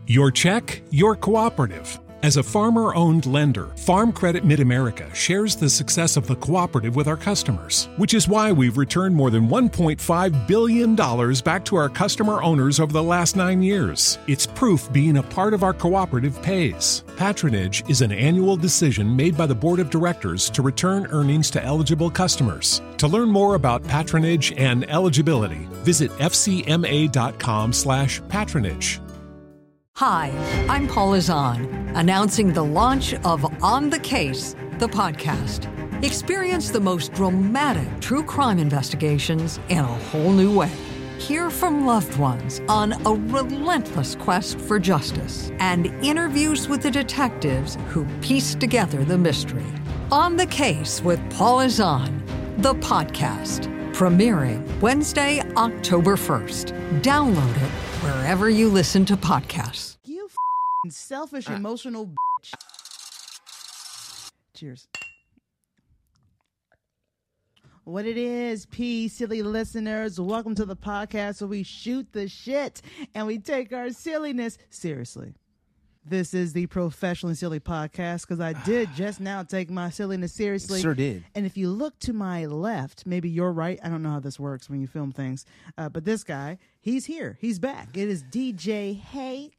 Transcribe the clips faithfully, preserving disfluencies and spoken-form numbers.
Your check, your cooperative. As a farmer-owned lender, Farm Credit Mid-America shares the success of the cooperative with our customers, which is why we've returned more than one point five billion dollars back to our customer owners over the last nine years. It's proof being a part of our cooperative pays. Patronage is an annual decision made by the Board of Directors to return earnings to eligible customers. To learn more about patronage and eligibility, visit f c m a dot com slash patronage. Hi, I'm Paula Zahn, announcing the launch of On the Case, the podcast. Experience the most dramatic true crime investigations in a whole new way. Hear from loved ones on a relentless quest for justice and interviews with the detectives who piece together the mystery. On the Case with Paula Zahn, the podcast, premiering Wednesday, October first. Download it wherever you listen to podcasts. You f***ing selfish, emotional bitch. Cheers. What it is, P, silly listeners. Welcome to the podcast where we shoot the shit and we take our silliness seriously. This is the Professionally Silly Podcast because I did just now take my silliness seriously. Sure did. And if you look to my left, maybe you're right. I don't know how this works when you film things. Uh, but this guy, he's here. He's back. It is D J Hey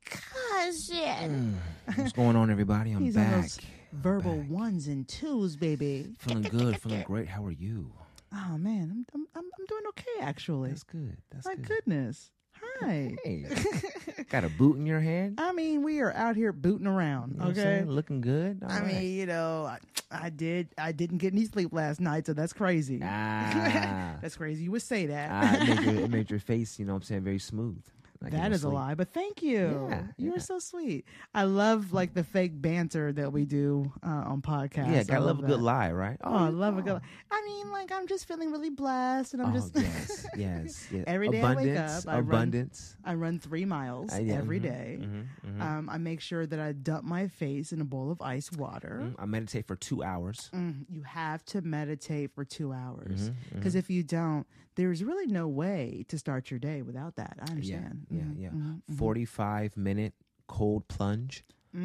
Cousin. Mm. What's going on, everybody? I'm he's back. On those verbal back. ones and twos, baby. Feeling good. Feeling great. How are you? Oh, man. I'm I'm, I'm, I'm doing okay, actually. That's good. That's my good. goodness. Hi. Hey. Got a boot in your hand? I mean, we are out here booting around. You know okay, looking good. All I right. mean, you know, I, I did. I didn't get any sleep last night, so that's crazy. Ah. That's crazy. You would say that. ah, it, made your, it made your face, you know what I'm saying, very smooth. Like that is a lie, but thank you. Yeah, you yeah. were so sweet. I love like the fake banter that we do uh, on podcasts. Yeah, gotta I love a that. good lie, right? Oh, I love a good. I mean, like I'm just feeling really blessed, and I'm oh, just yes, yes, yes. every day abundance, I wake up, I abundance. Run, I run three miles Uh, yeah, every mhm, day. mhm, mhm. Um, I make sure that I dump my face in a bowl of ice water. Mm, I meditate for two hours. Mm, you have to meditate for two hours Mhm, because mhm. if you don't, there's really no way to start your day without that. I Yeah, understand. yeah, Mhm, yeah. mhm, mhm. forty-five minute cold plunge.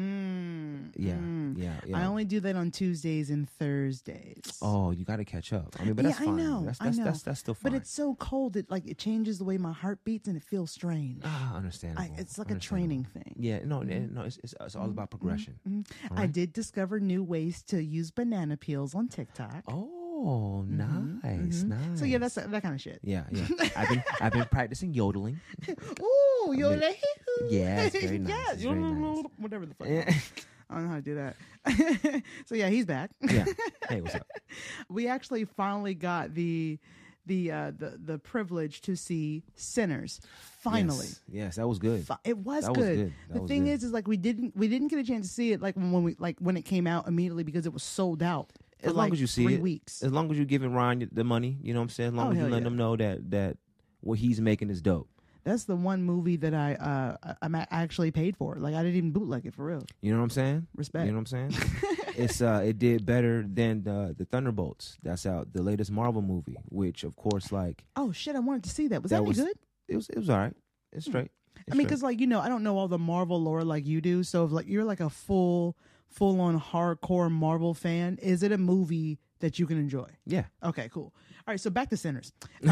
Mm, Yeah, mm. yeah, yeah. I only do that on Tuesdays and Thursdays. Oh, you got to catch up. I mean, but yeah, that's I fine. know. That's, I that's, know. That's, that's still fine. But it's so cold. It like it changes the way my heart beats, and it feels strange. Ah, understandable. I, it's like a Understandable. training thing. Yeah, no, no, it's, it's, it's all about progression. Mhm. All I right? did discover new ways to use banana peels on TikTok. Oh, Mhm, nice, mhm. nice. So yeah, that's that kind of shit. yeah, yeah. I've been I've been practicing yodeling. Ooh, I you're mean, like, yeah, it's very nice. Yes, It's very nice. whatever the fuck. Yeah. I don't know how to do that. So yeah, he's back. yeah. Hey, what's up? We actually finally got the the uh, the the privilege to see Sinners. Finally. Yes, yes, that was good. Fi- It was That was good. good. That The was thing good. is, is like we didn't we didn't get a chance to see it like when we like when it came out immediately because it was sold out. For As long like as you see three it, weeks. as long as you're giving Ryan the money, you know what I'm saying. As long Oh, as you hell letting yeah. him know that that what he's making is dope. That's the one movie that I uh I, I'm a- actually paid for. Like I didn't even bootleg it for real. You know what I'm saying? Respect. You know what I'm saying? it's uh, it did better than the, the Thunderbolts. That's out, the latest Marvel movie, which of course, like Oh shit! I wanted to see that. Was that, That any was- good? it was, it was all right. It's straight. I It's mean, straight. because like you know, I don't know all the Marvel lore like you do. So if like you're like a full, full on hardcore Marvel fan, is it a movie that you can enjoy? yeah, Okay, cool. All right, so back to Sinners.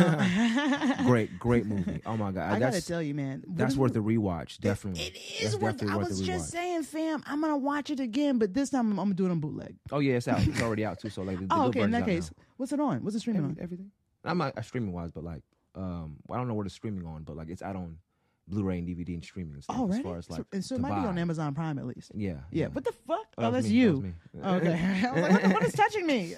Um, great, great movie. Oh my god, I gotta that's tell you, man, what that's is- worth a rewatch. Definitely, It is That's worth. definitely I worth was a just rewatch. saying, fam, I'm gonna watch it again, but this time I'm, I'm gonna do it on bootleg. Oh yeah, it's out. It's already out too. So like, the, the Oh, good okay. In version's that out case, now. what's it on? What's it streaming Every, on? everything. I'm not uh, streaming wise, but like, um, I don't know where it's streaming on, but like, it's out on Blu-ray and D V D and streaming and stuff. Oh, as right. far as like, so, and so it to might be buy. on Amazon Prime at least. Yeah, Yeah. What the fuck? Oh, Oh, that was that's me. That you. was me. Okay. I was like, what, the- what is touching me?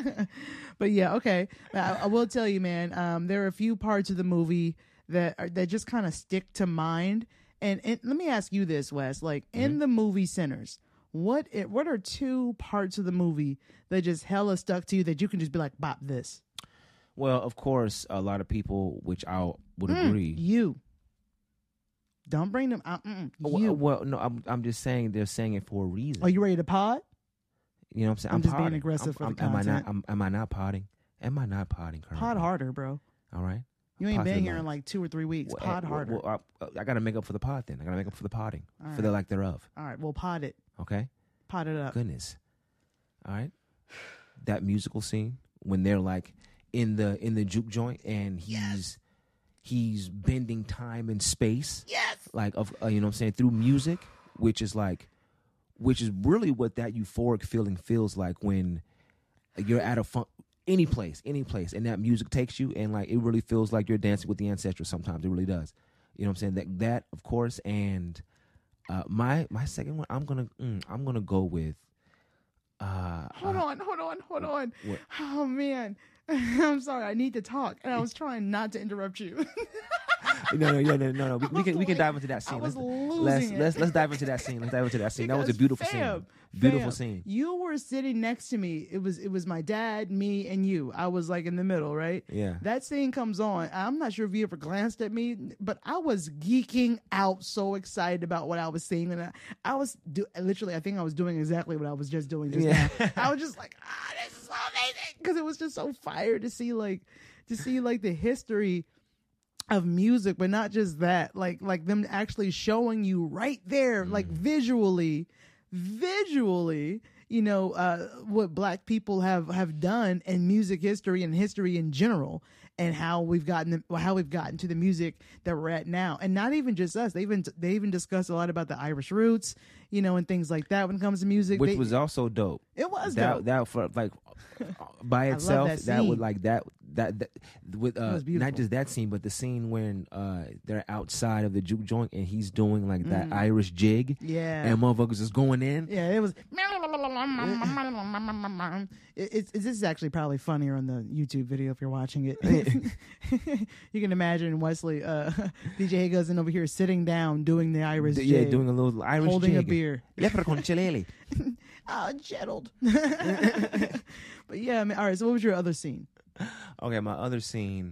But yeah, okay. I, I will tell you, man. Um, there are a few parts of the movie that are, that just kind of stick to mind. And, and let me ask you this, Wes. Like in Mm-hmm. the movie Sinners, what it, what are two parts of the movie that just hella stuck to you that you can just be like, bop this? Well, of course, a lot of people, which I would Mm, agree. you. Don't bring them out. Mm-mm, Well, you. well, no, I'm I'm just saying they're saying it for a reason. Are you ready to pod? You know what I'm saying? I'm just being potting. aggressive I'm, for the I'm- am I not? content. I'm, am I not potting? Am I not potting currently? Pod harder, bro. All right. You ain't Positive been here in lines. like two or three weeks. Well, Pod eh, harder. Well, I, I got to make up for the pod then. I got to make up for the podding, All for the right. lack thereof. All right, well, pod it. Okay? Pod it up. Goodness. All right? That musical scene when they're like in the in the juke joint and he's yes. he's bending time and space. Yes. Like of uh, you know what I'm saying, through music, which is like which is really what that euphoric feeling feels like when you're at a fun any place, any place, and that music takes you, and like it really feels like you're dancing with the ancestors. Sometimes it really does. You know what I'm saying? That that of course, and uh, my my second one, I'm gonna mm, I'm gonna go with. Uh, hold uh, on, hold on, hold on. What? Oh man, I'm sorry. I need to talk, and I was trying not to interrupt you. no, no, no, no, no, no. We, we can we can dive into that scene. I was let's, losing let's, it. let's let's dive into that scene. Let's dive into that scene. Because that was a beautiful fam, scene. Beautiful fam, scene. You were sitting next to me. It was it was my dad, me, and you. I was like in the middle, right? Yeah. That scene comes on. I'm not sure if you ever glanced at me, but I was geeking out, so excited about what I was seeing, and I, I was do, literally. I think I was doing exactly what I was just doing just Yeah. now. I was just like, ah, this is so amazing, because it was just so fire to see like to see like the history of music, but not just that, like like them actually showing you right there, mm. like visually, visually, you know, uh, what Black people have have done in music history and history in general, and how we've gotten the, how we've gotten to the music that we're at now. And not even just us; they even they even discuss a lot about the Irish roots, you know, and things like that when it comes to music. Which they, was also dope. It was that dope. that for like by I love itself that that, would scene. like that that, that with uh was beautiful. not just that scene but the scene when uh they're outside of the juke joint and he's doing like that Irish jig. Yeah. And motherfuckers is going in. Yeah, it was. It, it's, it's this is actually probably funnier on the YouTube video if you're watching it. You can imagine Wesley, uh, D J Hagozen over here sitting down doing the Irish D- jig, yeah, doing a little Irish holding jig. a beer. Leprechaun chilele. Ah, Gerald. But yeah, I mean, all right. So what was your other scene? Okay, my other scene,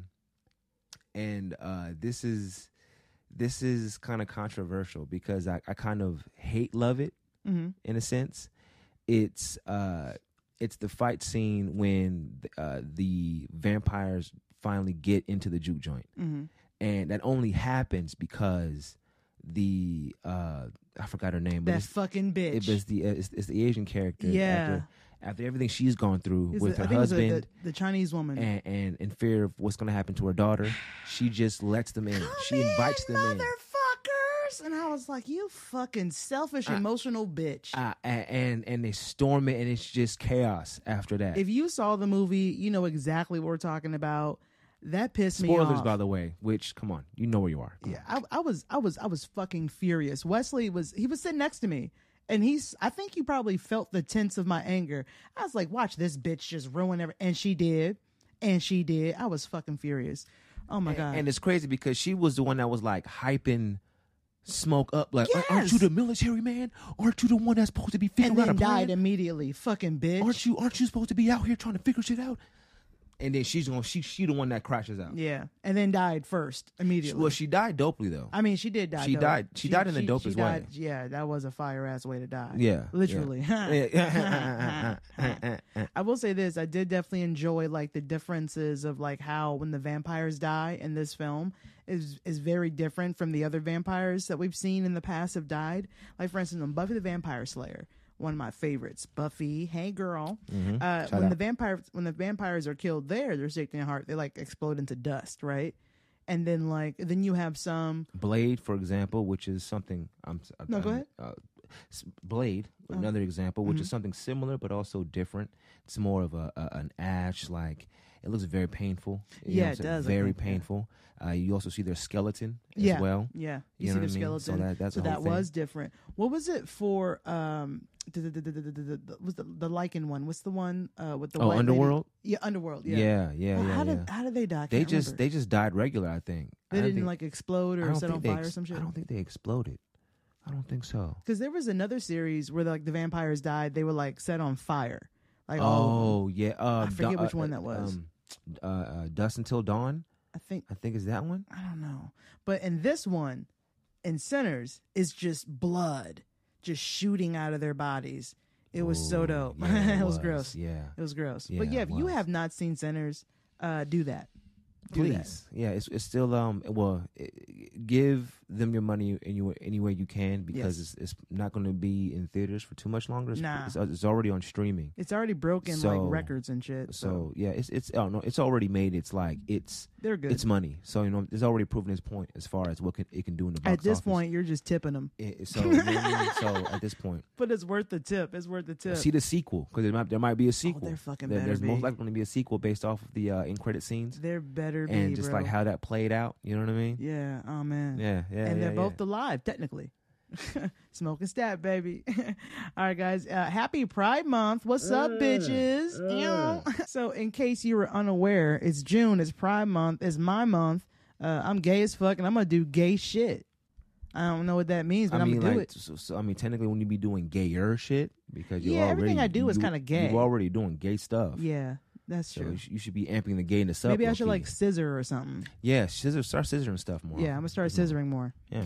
and uh, this is this is kind of controversial because I, I kind of hate love it Mm-hmm. in a sense. It's uh, it's the fight scene when uh, the vampires finally get into the juke joint, Mm-hmm. and that only happens because the uh, I forgot her name, but That it's, fucking bitch. it was the uh, it's, it's the Asian character. Yeah. After, after everything she's gone through Is with the- I her think it was the- husband. the, the Chinese woman. And, and in fear of what's going to happen to her daughter, she just lets them in. Come She invites in, them in. motherfuckers! And I was like, you fucking selfish, emotional bitch. Uh, a- and and they storm it, and it's just chaos after that. If you saw the movie, you know exactly what we're talking about. That pissed me off. Spoilers, by the way. Which, come on, you know where you are. Come Yeah, I, I was, I was, I was fucking furious. Wesley was, he was sitting next to me, and he's, I think he probably felt the tense of my anger. I was like, watch this bitch just ruin everything, and she did, and she did. I was fucking furious. Oh my on. god! And, and it's crazy because she was the one that was like hyping Smoke up, like, Yes. aren't you the military man? Aren't you the one that's supposed to be figuring and then out a plan? died immediately. Fucking bitch. Aren't you? Aren't you supposed to be out here trying to figure shit out? And then she's gonna, she, she the one that crashes out. Yeah, and then died first immediately. Well, she died dopely though. I mean, she did die. She dope. died- she died in the dopest way. died- Yeah, that was a fire ass way to die. Yeah, literally. yeah. I will say this: I did definitely enjoy like the differences of like how when the vampires die in this film is is very different from the other vampires that we've seen in the past have died. Like for instance, on Buffy the Vampire Slayer, one of my favorites, Buffy. Hey girl, Mhm. uh, Shout when out. the vampires when the vampires are killed there, they're sick in the heart. They like explode into dust, right? And then like then you have some. Blade, for example, which is something. I'm No, I'm, go ahead. Uh, s- Blade, another example, which is something similar but also different. It's more of a, a an ash, like it looks very painful. You know Yeah, what I'm it saying? does, I Very think, yeah. painful. Uh, you also see their skeleton as Yeah, well. Yeah, You you, know see what I the mean? So skeleton. that- that's so the whole that thing. was different. What was it for? Um, the, the, the, the, the, the, the, was the the lichen one? What's the one uh, with the Oh, white lady? Underworld? Yeah, Underworld. Yeah, Yeah, yeah, Well, yeah. how yeah. did how did they die? I they can't just remember. they just died regular. I think they I don't didn't think- like explode I or don't set think on they fire ex- or some shit. I don't think they exploded. I don't think so. Because there was another series where like the vampires died. They were like set on fire. Like all of them. Oh yeah, uh, I forget Da- which uh, one that was. Um, uh, uh, Dust Until Dawn. I think I think is that one. I don't know. But in this one, in Sinners, it's just blood just shooting out of their bodies. It was so Ooh, dope. yeah, it was gross. Yeah. It was gross. Yeah, but yeah, it if you was. have not seen Sinners, uh, do that. do Please, yeah, it's it's still um well, it, give them your money any way, any way you can because Yes. it's it's not going to be in theaters for too much longer. It's, Nah. it's, it's already on streaming. that. It's already broken So- like records and shit. So, So yeah, it's it's oh no, it's already made. It's like it's they're good. it's money. So you know, it's already proven its point as far as what can, it can do in the box At this office. point, you're just tipping them. It- so you know what I mean? So at this point, But it's worth the tip. It's worth the tip. see the sequel because there might there might be a sequel. Oh, there fucking There- better There's be. most likely going to be a sequel based off of the uh, in credit scenes There better be, and just bro. like how that played out. You know what I mean? Yeah. Oh man. Yeah, yeah. and they're yeah, both yeah. alive technically. Smoke and stat, baby. All right, guys. Uh, happy Pride Month. What's up, bitches? Ew. So, in case you were unaware, it's June. It's Pride Month. It's my month. Uh, I'm gay as fuck, and I'm gonna do gay shit. I don't know what that means, but I I'm mean, gonna do like, it. so, so I mean, technically, when you be doing gayer shit, because you're Yeah, already everything I do is you- kinda gay. You're already doing gay stuff. Yeah, that's So true. you, sh- you should be amping the gayness up. Maybe I should low-key. like scissor or something. yeah, scissor, start scissoring stuff more. Yeah, I'm gonna start scissoring more. Yeah.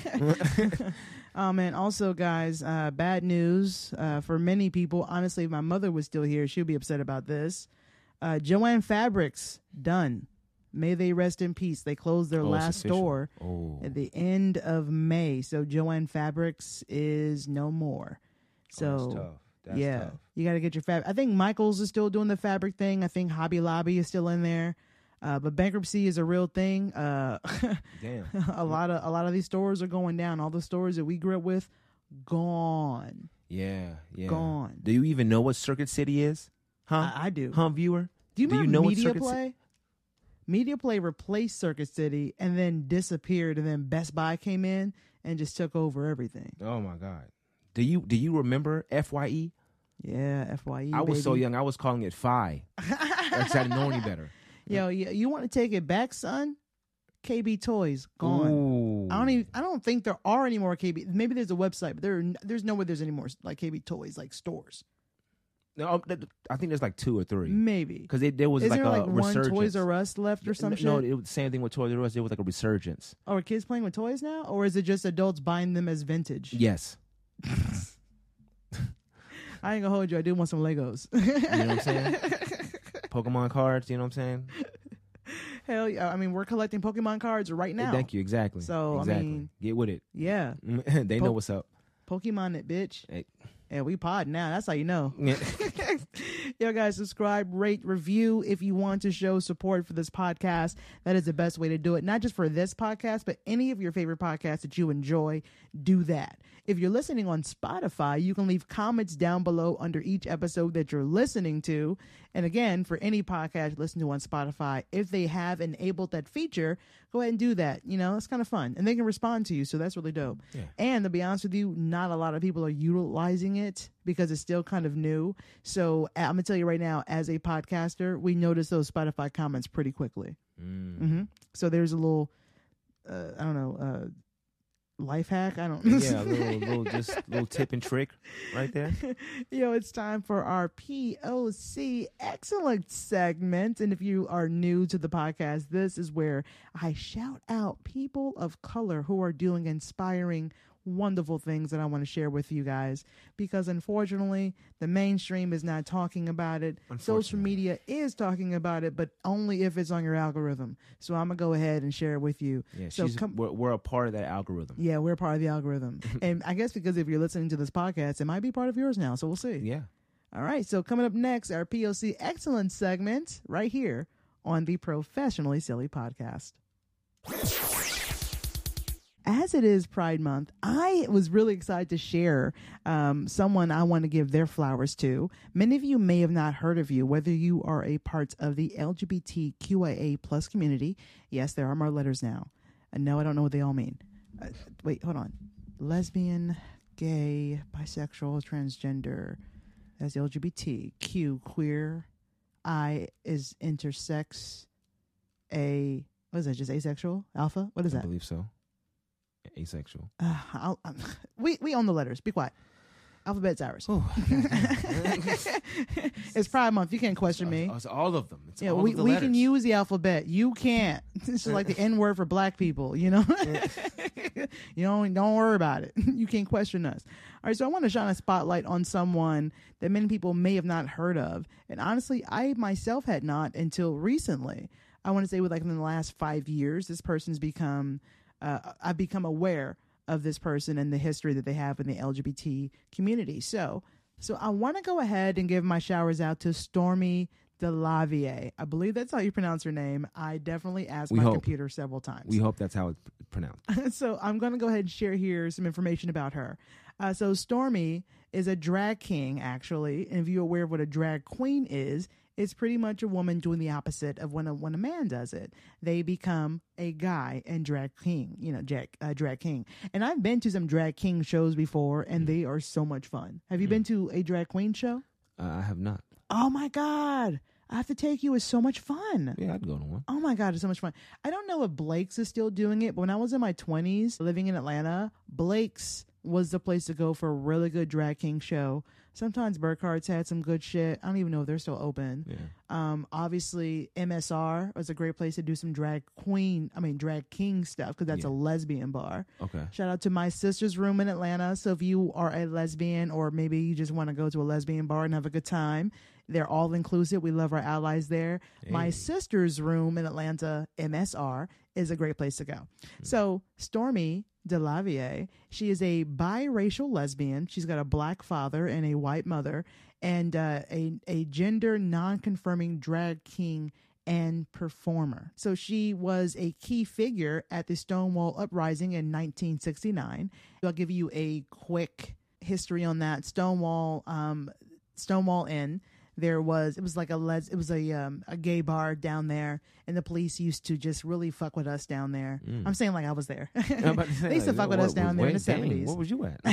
Oh man! Also, guys, uh, bad news uh, for many people. Honestly, if my mother was still here, she'd be upset about this. Uh, Joanne Fabrics done. May they rest in peace. They closed their Oh, it's last official. store Oh. at the end of May, so Joanne Fabrics is no more. So oh, that's tough. That's yeah, tough. you got to get your fabric. I think Michaels is still doing the fabric thing. I think Hobby Lobby is still in there. Uh, but bankruptcy is a real thing. Uh, Damn. a lot of a lot of these stores are going down. All the stores that we grew up with, gone. Yeah, yeah. Gone. Do you even know what Circuit City is? Huh? I, I do. Huh, viewer? Do you Do you remember know what Media Circuit Ci- Play? Media Play replaced Circuit City and then disappeared, and then Best Buy came in and just took over everything. Oh my God. Do you do you remember F Y E? Yeah, F Y E. I was so baby. young. I was calling it Phi. Because I didn't know any better. Yo, you, you want to take it back, son? K B Toys gone. Ooh. I don't even. I don't think there are any more K B. Maybe there's a website, but there there's nowhere there's any more like K B Toys like stores. No, I think there's like two or three. Maybe Because there was is like there a like one resurgence. Toys R Us left or some no, shit? No, it was the same thing with Toys R Us. There was like a resurgence. Oh, are kids playing with toys now, or is it just adults buying them as vintage? Yes. I ain't gonna hold you. I do want some Legos. You know what I'm saying? Pokemon cards, you know what I'm saying? Hell yeah! I mean, we're collecting Pokemon cards right now. Thank you, exactly. So, I exactly. mean- Get with it. Yeah, They know Po- what's up. Pokemon it, bitch. Hey. Yeah, we pod now. That's how you know. Yeah. Yo, guys, subscribe, rate, review if you want to show support for this podcast. That is the best way to do it. Not just for this podcast, but any of your favorite podcasts that you enjoy, do that. If you're listening on Spotify, you can leave comments down below under each episode that you're listening to. And again, for any podcast you listen to on Spotify, if they have enabled that feature, go ahead and do that. You know, it's kind of fun. And they can respond to you, so that's really dope. Yeah. And to be honest with you, not a lot of people are utilizing it because it's still kind of new. So I'm going to tell you right now, as a podcaster, we notice those Spotify comments pretty quickly. Mm. hmm So there's a little, uh, I don't know, uh, life hack. I don't Yeah, a little, little, just little tip and trick right there. Yo, it's time for our P O C Excellence segment. And if you are new to the podcast, this is where I shout out people of color who are doing inspiring, wonderful things that I want to share with you guys. Because unfortunately, the mainstream is not talking about it. Social media is talking about it, but only if it's on your algorithm. So I'm going to go ahead and share it with you. Yeah, so she's, come. we're, we're a part of that algorithm. Yeah, we're part of the algorithm. And I guess because if you're listening to this podcast, it might be part of yours now. So we'll see. Yeah. All right. So coming up next, our P O C Excellence segment right here on the Professionally Silly podcast. As it is Pride Month, I was really excited to share um, someone I want to give their flowers to. Many of you may have not heard of you, whether you are a part of the L G B T Q I A plus community. Yes, there are more letters now. And no, I don't know what they all mean. Uh, wait, hold on. Lesbian, gay, bisexual, transgender. That's L G B T. Q, queer. I is intersex. A, what is that, just asexual? Alpha? What is I that? believe so. Asexual. Uh, I'll, um, we we own the letters. Be quiet. Alphabet's ours. It's Pride Month. You can't question me. It's all of them. It's Yeah, all we, of the we letters. can use the alphabet. You can't. It's just like the N word for black people, you know? You don't, don't worry about it. You can't question us. All right, so I want to shine a spotlight on someone that many people may have not heard of. And honestly, I myself had not until recently. I want to say with like in the last five years, this person's become, uh, I've become aware of this person and the history that they have in the L G B T community. So, so I want to go ahead and give my showers out to Stormy DeLavier. I believe that's how you pronounce her name. I definitely asked We my hope. computer several times. We hope that's how it's pronounced. So I'm going to go ahead and share here some information about her. Uh, so Stormy is a drag king, actually. And if you're aware of what a drag queen is, it's pretty much a woman doing the opposite of when a, when a man does it. They become a guy and drag king, you know, drag, uh, drag king. And I've been to some drag king shows before, and they are so much fun. Have you Mm. been to a drag queen show? Uh, I have not. Oh, my God. I have to take you. It's so much fun. Yeah, I'd go to one. Oh my God, it's so much fun. I don't know if Blake's is still doing it, but when I was in my twenties living in Atlanta, Blake's was the place to go for a really good drag king show. Sometimes Burkhart's had some good shit. I don't even know if they're still open. Yeah. Um, obviously, M S R was a great place to do some drag queen, I mean, drag king stuff, because that's Yeah. a lesbian bar. Okay. Shout out to my sister's room in Atlanta. So if you are a lesbian, or maybe you just want to go to a lesbian bar and have a good time, they're all inclusive. We love our allies there. My Hey. sister's room in Atlanta, M S R, is a great place to go. So Stormy DeLavier, she is a biracial lesbian. She's got a black father and a white mother, and uh, a, a gender non-confirming drag king and performer. So she was a key figure at the Stonewall Uprising in nineteen sixty-nine. I'll give you a quick history on that. Stonewall, um, Stonewall Inn. There was, it was like a les, it was a um, a gay bar down there, and the police used to just really fuck with us down there. Mm. I'm saying like I was there. I'm about to say, They used to like, fuck with what us down was- there in wait, the dang, seventies. Where was you at?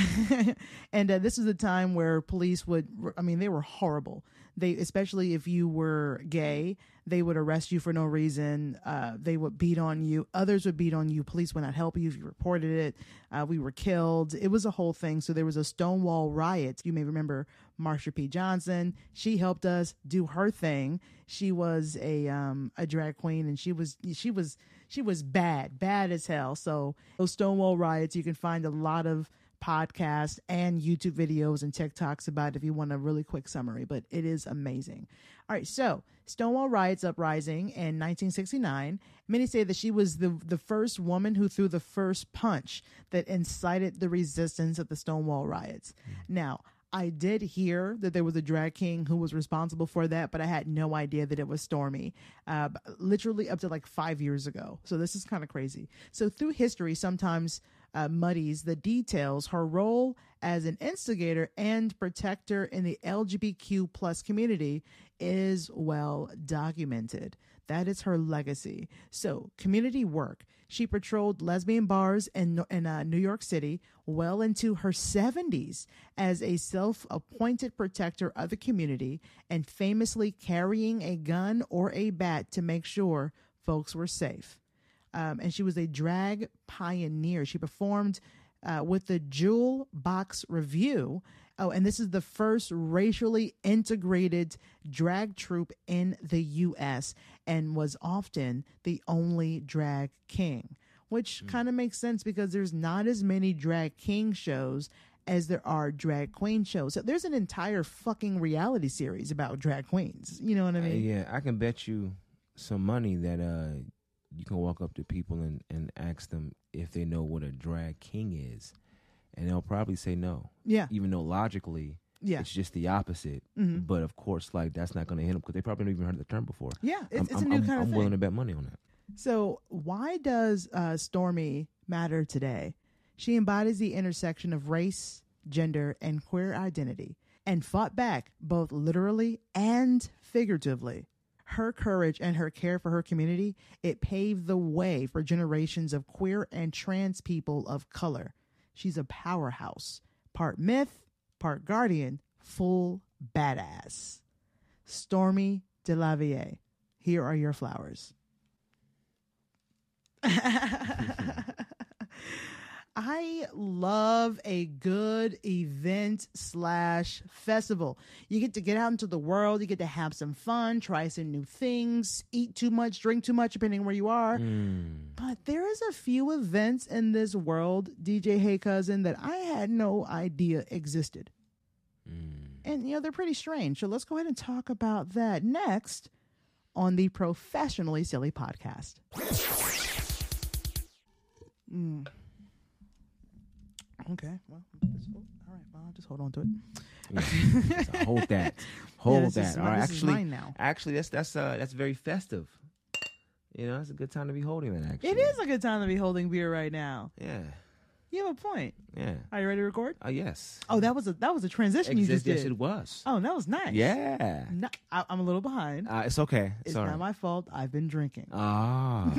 And uh, this was a time where police would, I mean, they were horrible. They, especially if you were gay, they would arrest you for no reason. Uh, they would beat on you. Others would beat on you. Police would not help you if you reported it. Uh, we were killed. It was a whole thing. So there was a Stonewall riot. You may remember Marsha P. Johnson. She helped us do her thing. She was a um, a drag queen, and she was she was she was bad, bad as hell. So those Stonewall riots, you can find a lot of podcasts and YouTube videos and TikToks about it if you want a really quick summary, but it is amazing. All right, so Stonewall Riots Uprising in nineteen sixty-nine. Many say that she was the, the first woman who threw the first punch that incited the resistance of the Stonewall riots. Mm-hmm. Now, I did hear that there was a drag king who was responsible for that, but I had no idea that it was Stormy, uh, literally up to like five years ago. So this is kind of crazy. So through history, sometimes uh, muddies the details. Her role as an instigator and protector in the L G B T Q plus community is well documented. That is her legacy. So community work. She patrolled lesbian bars in, in uh, New York City well into her seventies as a self-appointed protector of the community, and famously carrying a gun or a bat to make sure folks were safe. Um, and she was a drag pioneer. She performed uh, with the Jewel Box Review. Oh, and this is the first racially integrated drag troupe in the U S and was often the only drag king, which mm. kind of makes sense because there's not as many drag king shows as there are drag queen shows. So there's an entire fucking reality series about drag queens. You know what I mean? Uh, yeah, I can bet you some money that uh, you can walk up to people and, and ask them if they know what a drag king is. And they'll probably say no. Yeah. Even though logically, yeah. it's just the opposite. Mm-hmm. But of course, like that's not going to hit them because they probably never even heard the term before. Yeah, it's, I'm, it's I'm, a new I'm, kind of I'm thing. willing to bet money on that. So why does uh, Stormy matter today? She embodies the intersection of race, gender, and queer identity, and fought back both literally and figuratively. Her courage and her care for her community, it paved the way for generations of queer and trans people of color. She's a powerhouse, part myth, part guardian, full badass. Stormy DeLavier, here are your flowers. I love a good event slash festival. You get to get out into the world. You get to have some fun, try some new things, eat too much, drink too much, depending where you are. Mm. But there is a few events in this world, D J Hey Cousin, that I had no idea existed. Mm. And, you know, they're pretty strange. So let's go ahead and talk about that next on the Professionally Silly podcast. Mm. Okay, well, just, oh, all right, well, I'll just hold on to it. Yeah. So hold that, hold Yeah, that. is, All right, this actually, is mine now. actually, that's that's uh that's very festive. You know, it's a good time to be holding that. Actually, It is a good time to be holding beer right now. Yeah, You have a point. yeah. Are you ready to record? Oh yes. Oh, that was a that was a transition you just yes, did. it was. Oh, that was nice. Yeah. No, I, I'm a little behind. Uh, it's okay. It's Sorry. not my fault. I've been drinking. Ah.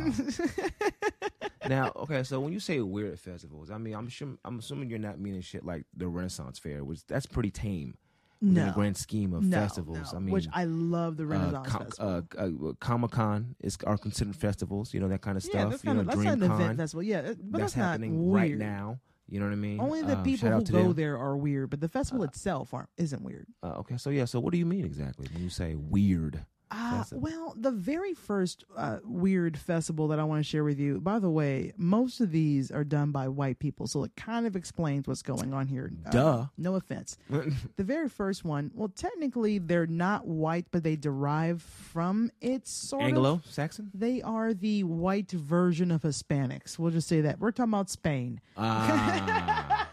Now, okay, so when you say weird festivals, I mean, I'm sure, I'm assuming you're not meaning shit like the Renaissance Fair, which that's pretty tame in no the grand scheme of no, festivals. no. I mean, which I love the Renaissance uh, com- Festival. uh, uh, Comic Con is are considered festivals, you know, that kind of yeah, stuff. that's you kind know, of that's not an event DreamCon, festival. Yeah, it- but that's, that's, happening not weird. right now. You know what I mean? Only the Um, people shout who out to go them. there are weird, but the festival itself aren't, isn't weird. Uh, okay, so yeah, so what do you mean exactly when you say weird? Uh, Festival. well, the very first uh, weird festival that I want to share with you, by the way, most of these are done by white people, so it kind of explains what's going on here. Uh, Duh. no offense. The very first one, well, technically they're not white, but they derive from it, sort of. Anglo-Saxon? They are the white version of Hispanics. We'll just say that. We're talking about Spain. Ah.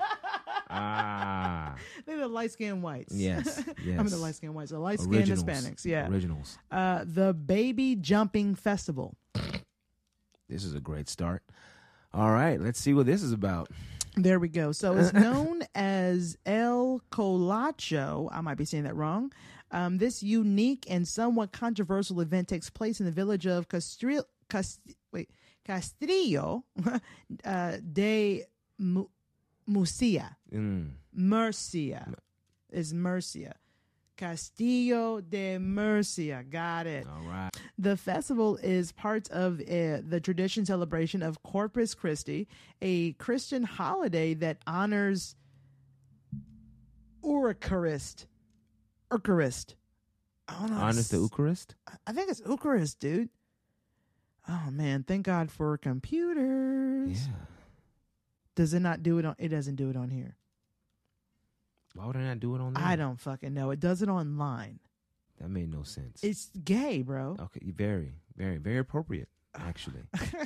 ah. They're the light-skinned whites. Yes, yes. I mean the light-skinned whites. The light-skinned Originals. Hispanics. Yeah. Originals. Uh, the Baby Jumping Festival. This is a great start. All right, let's see what this is about. There we go. So it's known as El Colacho. I might be saying that wrong. Um, this unique and somewhat controversial event takes place in the village of Castrillo, Cast, wait, Castrillo uh, de Mu- Murcia. Mm. Murcia. Is Murcia. Castillo de Murcia. Got it. All right. The festival is part of uh, the tradition celebration of Corpus Christi, a Christian holiday that honors Eucharist. Eucharist. I don't know. Honors the Eucharist? I think it's Eucharist, dude. Oh man, thank God for computers. Yeah. Does it not do it on? It doesn't do it on here. Why would I not do it on there? I don't fucking know. It does it online. That made no sense. It's gay, bro. Okay, very, very, very appropriate, actually.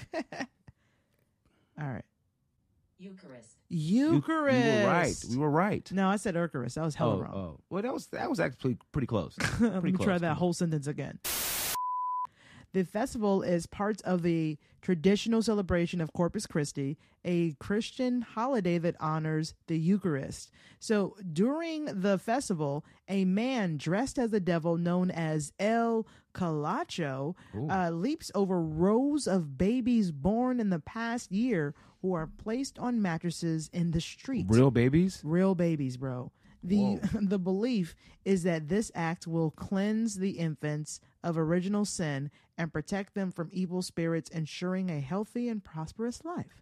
All right. Eucharist. You- Eucharist. We were right. We were right. No, I said Eucharist. That was hella oh, wrong. oh. Well, that was that was actually pretty close. Let Pretty me close. try that Come whole sentence again. The festival is part of the traditional celebration of Corpus Christi, a Christian holiday that honors the Eucharist. So during the festival, a man dressed as the devil known as El Colacho uh, leaps over rows of babies born in the past year who are placed on mattresses in the street. Real babies? Real babies, bro. The the belief is that this act will cleanse the infants of original sin and protect them from evil spirits, ensuring a healthy and prosperous life.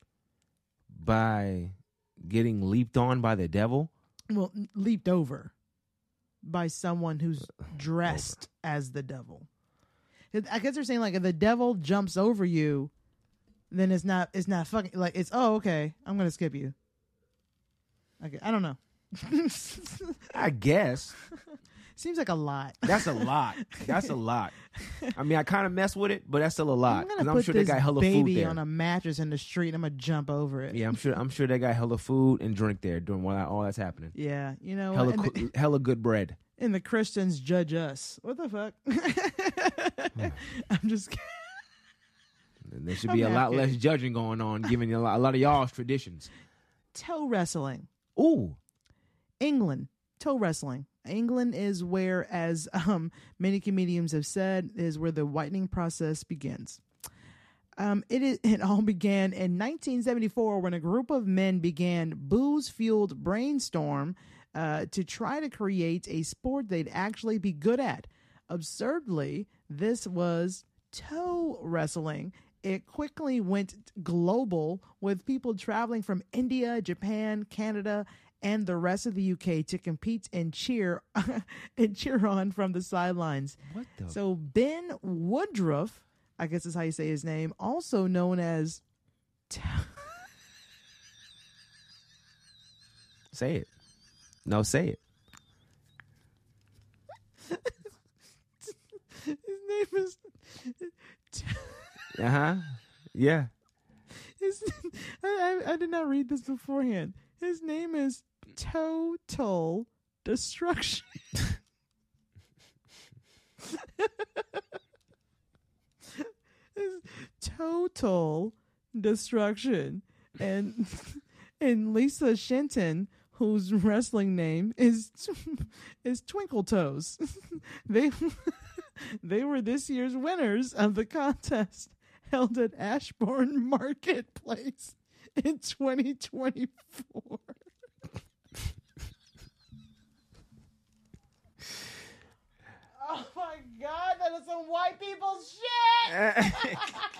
By getting leaped on by the devil? Well, n- leaped over by someone who's dressed as the devil. I guess they're saying like if the devil jumps over you, then it's not it's not fucking like it's oh okay, I'm gonna skip you. Okay, I don't know. I guess. Seems like a lot. That's a lot. That's a lot. I mean, I kind of mess with it, but that's still a lot. I'm 'Cause gonna I'm put sure they this got hella baby food there. on a mattress in the street. I'm gonna jump over it. Yeah, I'm sure. I'm sure they got hella food and drink there during while all that's happening. Yeah, you know, Hella, and, coo- the, hella good bread. and the Christians judge us. What the fuck? I'm just kidding. There should I'm be a lot half less kidding. judging going on, given a lot, a lot of y'all's traditions. Toe wrestling. Ooh, England. Toe wrestling. England is where, as um, many comedians have said, is where the whitening process begins. Um, it is. It all began in nineteen seventy-four when a group of men began booze-fueled brainstorm uh, to try to create a sport they'd actually be good at. Absurdly, this was toe wrestling. It quickly went global, with people traveling from India, Japan, Canada, and the rest of the U K to compete and cheer and cheer on from the sidelines. What the- So Ben Woodruff, I guess is how you say his name, also known as t- say it. No, say it. his name name is. Uh huh. Yeah. His, I, I I did not read this beforehand. His name is Total Destruction. It's Total Destruction, and and Lisa Shenton, whose wrestling name is is Twinkle Toes. they they were this year's winners of the contest held at Ashbourne Marketplace in twenty twenty-four. Oh my God, that is some white people's shit.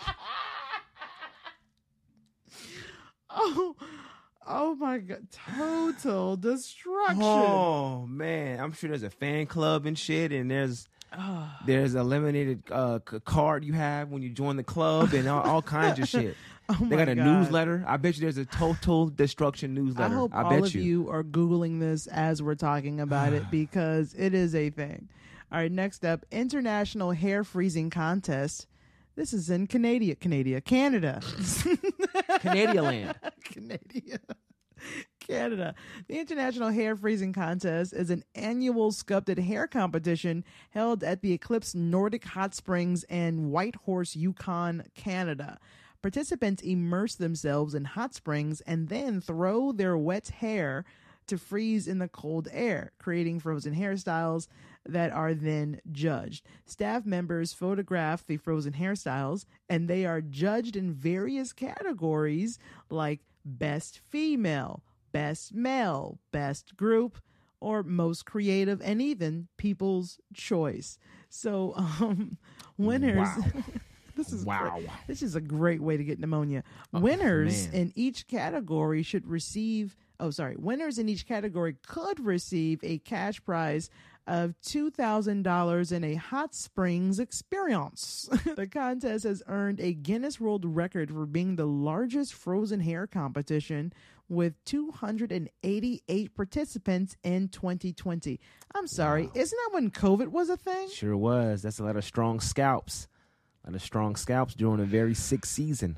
oh, oh my God, total destruction. Oh man, I'm sure there's a fan club and shit, and there's there's a limited uh, c- card you have when you join the club, and all, all kinds of shit. Oh they my got a God. newsletter. I bet you there's a total destruction newsletter. I hope I all bet of you. you are Googling this as we're talking about it because it is a thing. All right, next up, International Hair Freezing Contest. This is in Canada, Canada, Canada. Canadian land. Canada. Canada. The International Hair Freezing Contest is an annual sculpted hair competition held at the Eclipse Nordic Hot Springs in Whitehorse, Yukon, Canada. Participants immerse themselves in hot springs and then throw their wet hair to freeze in the cold air, creating frozen hairstyles that are then judged. Staff members photograph the frozen hairstyles, and they are judged in various categories like Best Female, Best Male, Best Group, or Most Creative, and even People's Choice. So, um, winners... Wow. This is Wow. great. This is a great way to get pneumonia. Winners man. in each category should receive, oh, sorry, winners in each category could receive a cash prize of two thousand dollars in a hot springs experience. The contest has earned a Guinness World Record for being the largest frozen hair competition with two hundred eighty-eight participants in twenty twenty. I'm sorry, Wow. isn't that when COVID was a thing? Sure was. That's a lot of strong scalps. A lot of strong scalps during a very sick season.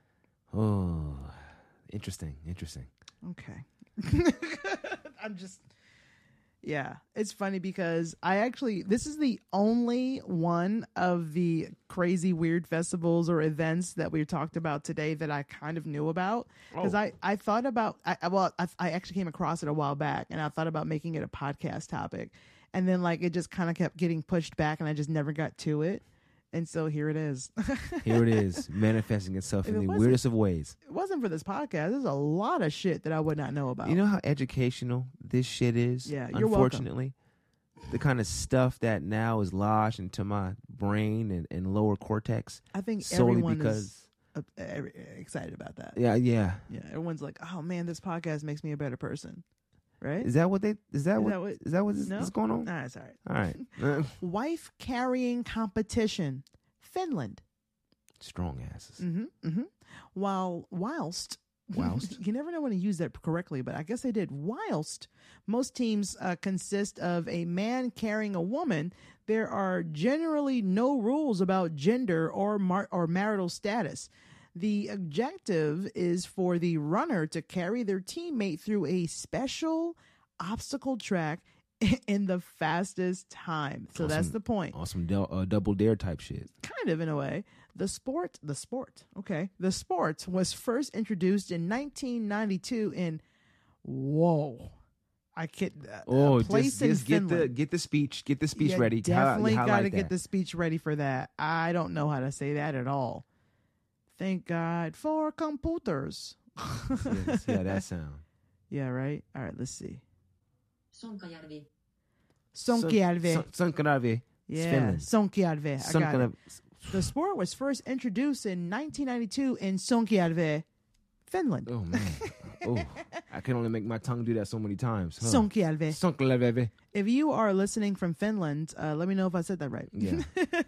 Oh, interesting. Interesting. Okay. I'm just, yeah, it's funny because I actually, this is the only one of the crazy weird festivals or events that we talked about today that I kind of knew about. Because Oh. I, I thought about, I, I- well, I, I actually came across it a while back and I thought about making it a podcast topic. And then like it just kind of kept getting pushed back and I just never got to it. And so here it is. Here it is, manifesting itself If in it the wasn't- weirdest of ways. It wasn't for this podcast. There's a lot of shit that I would not know about. You know how educational this shit is? Yeah, you're welcome. Unfortunately. The kind of stuff that now is lodged into my brain and, and lower cortex. I think solely everyone because is uh, every- excited about that. Yeah, yeah. Yeah, everyone's like, "Oh man, this podcast makes me a better person." Right? Is that what they is that Is what that what- is that what is, No? is going on? Nah, it's all right. All right. Uh, Wife carrying competition, Finland. strong asses. Mm-hmm. Mm-hmm. While whilst Whilst? you never know when to use that correctly, but I guess they did. Whilst most teams uh, consist of a man carrying a woman, there are generally no rules about gender or mar- or marital status. The objective is for the runner to carry their teammate through a special obstacle track in the fastest time. So that's Awesome. the point. Awesome del- uh, double dare type shit. Kind of in a way. The sport, the sport, okay. The sport was first introduced in nineteen ninety-two in, whoa, I can't, uh, Oh, a place just, in just get Finland. the get the speech, get the speech You ready. Definitely Hi- got to highlight get that. the speech ready for that. I don't know how to say that at all. Thank God for computers. Yeah, see how that sound. Yeah, right? All right, let's see. Sonkajärvi. Sonkijärvi. Sonkajärvi. Yeah, Finland. Sonkijärvi. I got it. Sonkajärvi. The sport was first introduced in nineteen ninety-two in Sonkijärvi, Finland. Oh man. Oh, I can only make my tongue do that so many times. Huh? Sonkijärvi. Sonkajärvi. If you are listening from Finland, uh, let me know if I said that right. Yeah.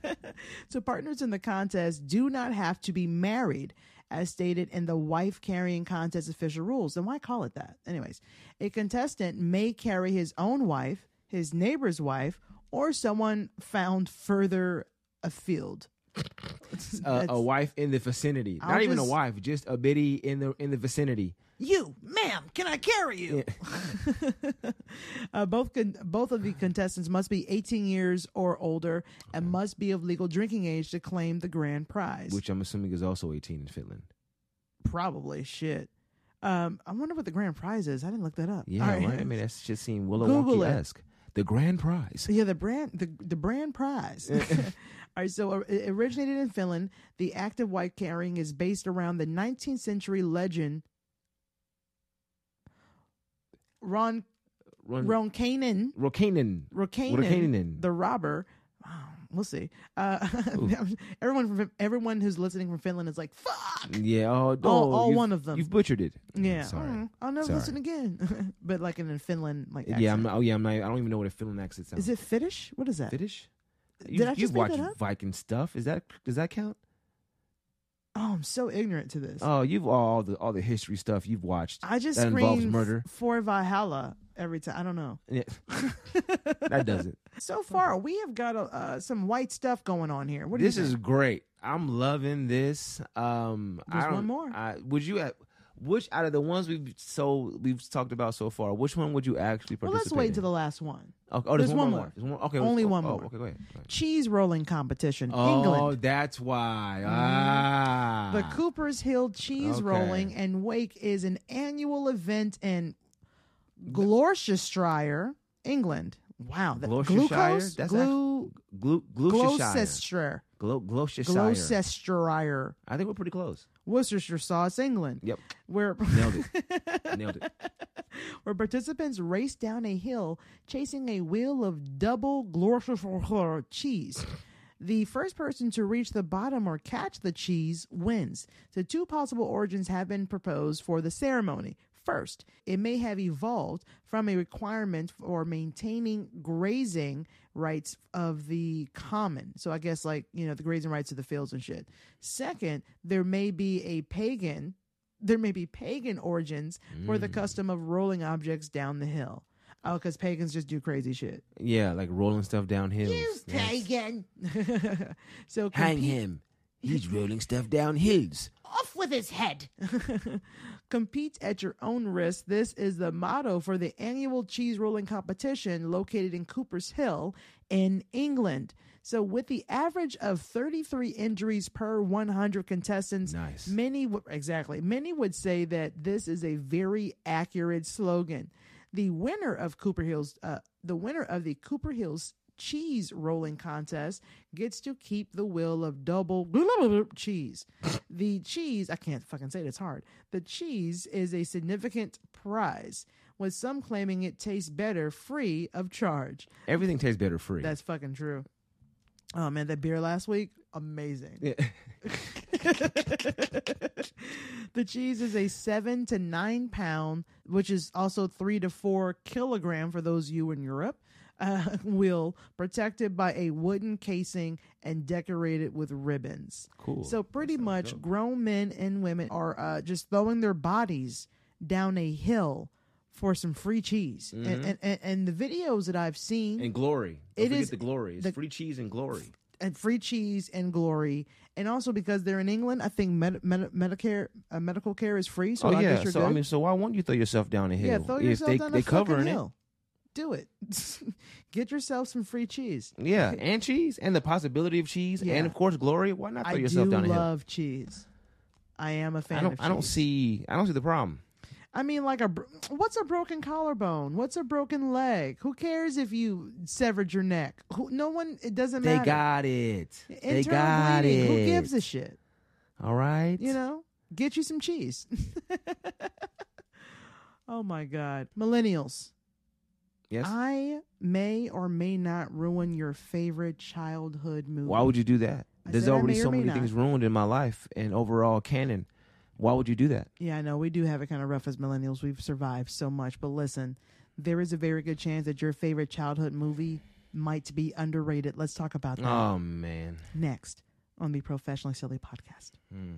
So partners in the contest do not have to be married, as stated in the wife carrying contest official rules. Then why call it that? Anyways, a contestant may carry his own wife, his neighbor's wife, or someone found further a field. a, a wife in the vicinity. I'll Not even a just- wife, just a biddy in the in the vicinity. You, ma'am, can I carry you? uh, both con- both of the contestants must be eighteen years or older and must be of legal drinking age to claim the grand prize. Which I'm assuming is also eighteen in Finland. Probably shit. Um, I wonder what the grand prize is. I didn't look that up. Yeah, All right. I mean, that just seemed Willow Google it. Wonky-esque. The grand prize. Yeah, the brand the the brand prize. All right, so uh, it originated in Finland. The act of white carrying is based around the nineteenth century legend Ron Run, Ronkainen Rokainen. Ronkainen Ronkainen. the robber. Wow, we'll see. Uh, everyone from everyone who's listening from Finland is like, "Fuck!" Yeah, oh, no, All- all you've- one of them. You've butchered it. Yeah, Sorry. mm, I'll never Sorry. listen again. But like in a Finland, like Yeah, accent. I'm not, oh yeah, I'm not, I don't even know what a Finland accent sounds. Is it Finnish? What is that? Finnish? Did I You've just make watched that up? Viking stuff. Is that does that count? Oh, I'm so ignorant to this. Oh, you've all the all the history stuff you've watched. I just that involves scream murder. f- for Valhalla every time. I don't know. Yeah. That does it. So far, we have got uh, some white stuff going on here. What do This you is think? great. I'm loving this. Um, There's I don't- one more. I, would you? uh, Which out of the ones we've so we've talked about so far, which one would you actually Well, participate let's wait in? until the last one. Oh, oh, there's, There's one, one more. more. There's one, okay, Only oh, one oh, more. Okay, go ahead. Go ahead. Cheese rolling competition, Oh, England. that's why. Ah, The Cooper's Hill Cheese Okay. Rolling and Wake is an annual event in Gloucestershire, England. Wow, that Gloucestershire? glucose, That's Glue, Glo- Gloucestershire. Gloucestershire, Glo- Gloucestershire. Gloucestershire, I think we're pretty close. Worcestershire sauce, England. Yep, Where nailed it. Nailed it. where participants race down a hill chasing a wheel of double Gloucestershire cheese. The first person to reach the bottom or catch the cheese wins. So two possible origins have been proposed for the ceremony. First, it may have evolved from a requirement for maintaining grazing rights of the common. So I guess like, you know, the grazing rights of the fields and shit. Second, there may be a pagan, there may be pagan origins for the custom of rolling objects down the hill. Oh, because pagans just do crazy shit. Yeah, like rolling stuff down hills. Yes. Pagan. So Hang compete- him. He's rolling stuff down hills. Off with his head. Compete at your own risk. This is the motto for the annual cheese rolling competition located in Cooper's Hill in England. So with the average of thirty-three injuries per one hundred contestants, Nice. many w- exactly, many would say that this is a very accurate slogan. The winner of Cooper Hills, uh, the winner of the Cooper Hills cheese rolling contest gets to keep the wheel of double cheese. The cheese, I can't fucking say it, it's hard. The cheese is a significant prize, with some claiming it tastes better free of charge. Everything tastes better free. That's fucking true. Oh man, that beer last week, amazing. Yeah. The cheese is a seven to nine pound, which is also three to four kilogram for those of you in Europe, uh, wheel protected by a wooden casing and decorated with ribbons. Cool. So pretty That sounds much dope. grown men and women are uh, just throwing their bodies down a hill for some free cheese. And, and, and, and the videos that I've seen And glory. Don't It forget is the glory. It's the- free cheese and glory. and free cheese and glory, and also because they're in England, I think med- med- Medicare uh, medical care is free. So oh I yeah. guess you're So good. I mean, so why won't you throw yourself down a hill? yeah, throw if yourself they down they a fucking covering it. hill. Do it. Get yourself some free cheese. Yeah, and cheese, and the possibility of cheese, Yeah. and of course glory. Why not throw I yourself do down a hill? love cheese. I am a fan I don't. of cheese. I don't see. I don't see the problem. I mean, like a br- what's a broken collarbone? What's a broken leg? Who cares if you severed your neck? Who, no one. It doesn't They matter. got it. They Internal got bleeding, it. Who gives a shit? All right. You know, get you some cheese. Oh my God, millennials. Yes. I may or may not ruin your favorite childhood movie. Why would you do that? I There's said I already may or so may many not. things ruined in my life and overall canon. Why would you do that? Yeah, I know we do have it kind of rough as millennials. We've survived so much, but listen, there is a very good chance that your favorite childhood movie might be underrated. Let's talk about that Oh man. next on the Professionally Silly podcast.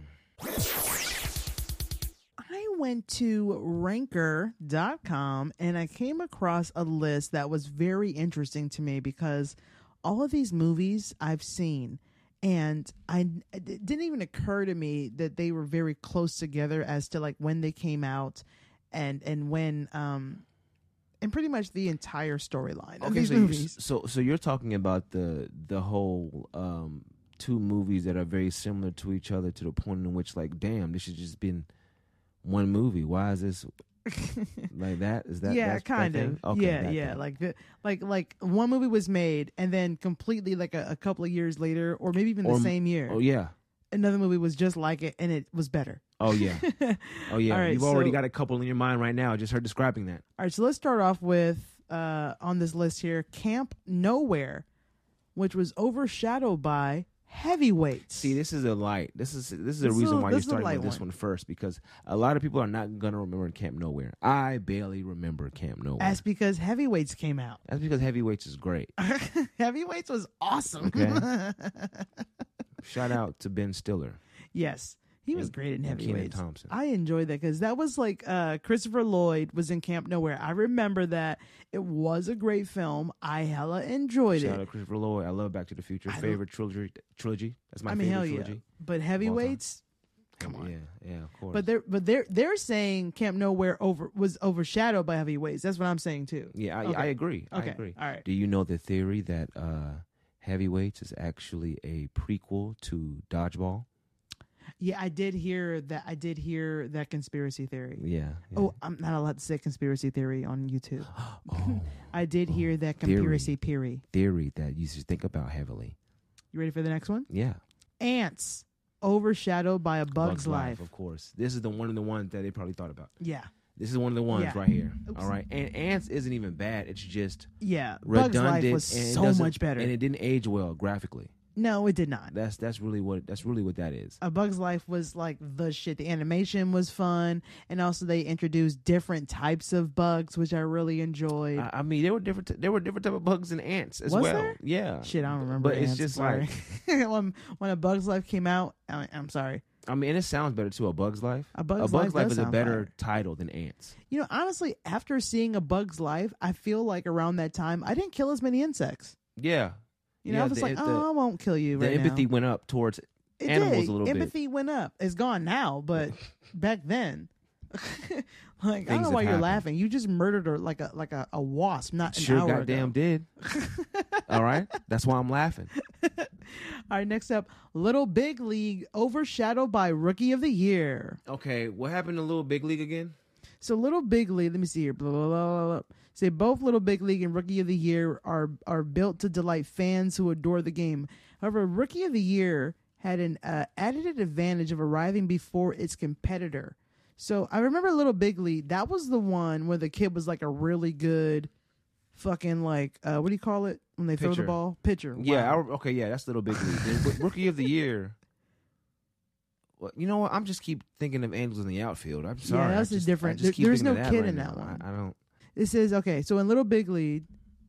I went to ranker dot com and I came across a list that was very interesting to me because all of these movies I've seen And I it didn't even occur to me that they were very close together as to like when they came out and and when um and pretty much the entire storyline of Okay, these so, you, movies. so so you're talking about the the whole um, two movies that are very similar to each other to the point in which, like, damn, this should just been one movie. Why is this like that? Is that yeah, that's kind that of. thing? Okay, yeah, that yeah. thing. Like the like like one movie was made and then completely like a, a couple of years later, or maybe even Or- the same year, Oh yeah. another movie was just like it and it was better. Oh yeah. Oh yeah. All right, You've already so- got a couple in your mind right now. I just heard describing that. All right, so let's start off with uh, on this list here, Camp Nowhere, which was overshadowed by Heavyweights. See, this is a light. This is this is a This is reason a- why this you're is a starting with light this one. one first, because a lot of people are not gonna remember Camp Nowhere. I barely remember Camp Nowhere. That's because Heavyweights came out. That's because Heavyweights is great. Heavyweights was awesome. Okay. Shout out to Ben Stiller. Yes, he was And- great in and Kenan Heavyweights. Thompson. I enjoyed that because that was like uh, Christopher Lloyd was in Camp Nowhere. I remember that. It was a great film. I hella enjoyed Shout it. out to Christopher Lloyd. I love Back to the Future. I lo- Favorite trilogy. Trilogy. That's my I mean, favorite hell yeah. trilogy. But Heavyweights, Come on. Yeah, yeah, of course. but they're but they're they're saying Camp Nowhere over was overshadowed by Heavyweights. That's what I'm saying too. yeah, I, Okay. I agree. Okay. I agree. All right. Do you know the theory that uh, Heavyweights is actually a prequel to Dodgeball? Yeah, I did hear that. I did hear that conspiracy theory. Yeah. yeah. Oh, I'm not allowed to say conspiracy theory on YouTube. Oh, I did hear that theory. conspiracy theory. theory that you should think about heavily. You ready for the next one? Yeah. Ants overshadowed by A Bug's, Life. of course. This is the one of the ones that they probably thought about. Yeah, This is one of the ones Yeah. right here. Oops. All right. And Ants isn't even bad. It's just yeah. redundant. Bug's Life was and it so doesn't- much better. And it didn't age well graphically. No, it did not. That's that's really what that's really what that is. A Bug's Life was like the shit. The animation was fun, and also they introduced different types of bugs, which I really enjoyed. I, I mean, there were different. There were different type of bugs than ants as Was well. there? Yeah. Shit, I don't remember. But it's ants, just sorry. like, when when A Bug's Life came out, I, I'm sorry. I mean, and it sounds better too. A Bug's Life. A Bug's a Bug's Life Life does is a sound better fire. title than Ants. You know, honestly, after seeing A Bug's Life, I feel like around that time I didn't kill as many insects. Yeah. You know, Yeah, I was the- like, the- oh, I won't kill you The right empathy now. went up towards It animals did. a little bit. Empathy went up. It's gone now, but back then, like I don't Things know have why you're happened. laughing. You just murdered her like a like a, a wasp, not an Sure, hour goddamn ago. did. All right, that's why I'm laughing. All right, next up, Little Big League overshadowed by Rookie of the Year. Okay, what happened to Little Big League again? So Little Big League, let me see here. Blah, blah, blah, blah, blah. Say both Little Big League and Rookie of the Year are are built to delight fans who adore the game. However, Rookie of the Year had an uh, added advantage of arriving before its competitor. So I remember Little Big League. That was the one where the kid was like a really good, fucking like uh, what do you call it when they throw the Pitcher. ball? Pitcher. Yeah, Wow. I, okay, yeah, that's Little Big League. Then, but Rookie of the Year. Well, you know what? I'm just keep thinking of Angels in the Outfield. I'm sorry. that's I a just, different- I just there- keep there's thinking no of that kid right in that now. one. I, I don't. It says okay. So in Little Big League,